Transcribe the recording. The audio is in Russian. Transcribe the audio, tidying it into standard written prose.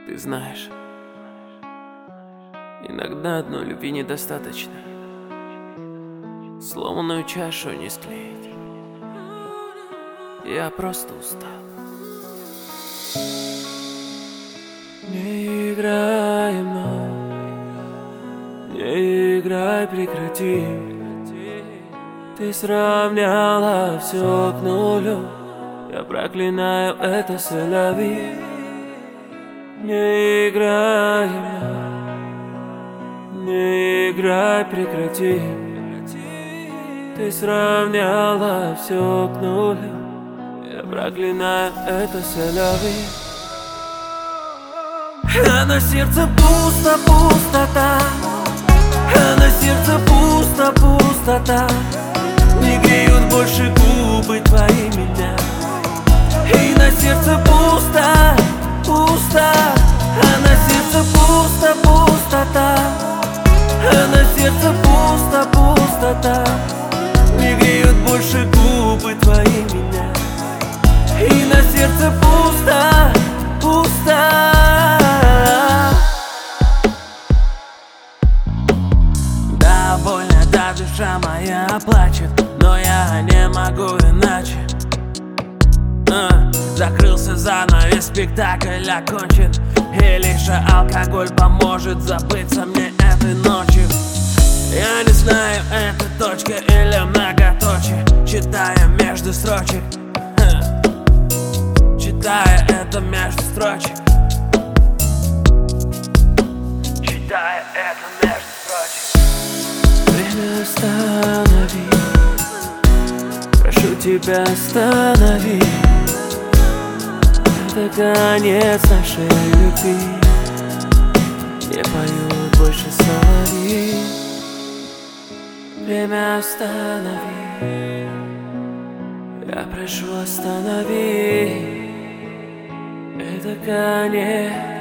Ты знаешь, иногда одной любви недостаточно. Сломанную чашу не склеить. Я просто устал. Не играй мной, не играй, прекрати. Ты сравняла все к нулю. Я проклинаю это соловей. Не играй мной, не играй, прекрати. Ты сравняла все к нулю. Я проклинаю это соловей. А на сердце пусто, пустота. А на сердце пусто, пустота. Не греют больше губы твои меня. И на сердце пусто, пусто. А на сердце пусто, пустота. А на сердце пусто, пустота. Не греют больше губы твои меня. И на сердце пусто, пусто. Да, больно, да, душа моя плачет, но я не могу иначе. Закрылся занавес, спектакль окончен. И лишь алкоголь поможет забыться мне этой ночью. Я не знаю, это точка или многоточие. Читая между строчек, читая это между строчек, читая это между строчек. Время останови, прошу тебя, останови. Это конец нашей любви. Не поют больше соловьи. Время останови, я прошу, останови. Это конец